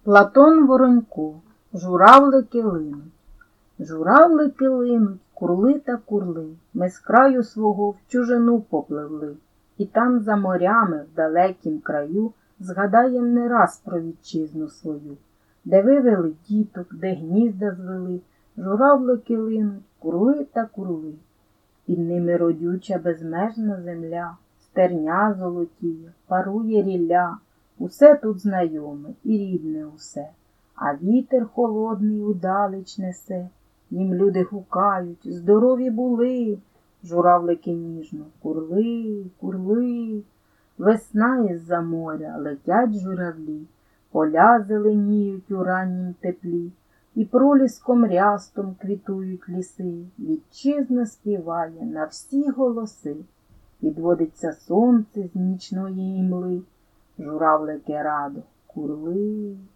Платон Воронько. Журавлики линуть. Журавлики линуть, курли та курли. Ми з краю свого в чужину попливли. І там за морями в далекім краю згадаєм не раз про вітчизну свою. Де вивели діток, де гнізда звели. Журавлики линуть, курли та курли. Під ними родюча безмежна земля. Стерня золотіє, парує рілля. Усе тут знайоме і рідне усе. А вітер холодний удалеч несе. Їм люди гукають: здорові були. Журавлики ніжно: курли, курли. Весна із-за моря, летять журавлі. Поля зеленіють у раннім теплі. І проліском рястом квітують ліси. Вітчизна співає на всі голоси. Підводиться сонце з нічної імли. Журавлики радо: курли,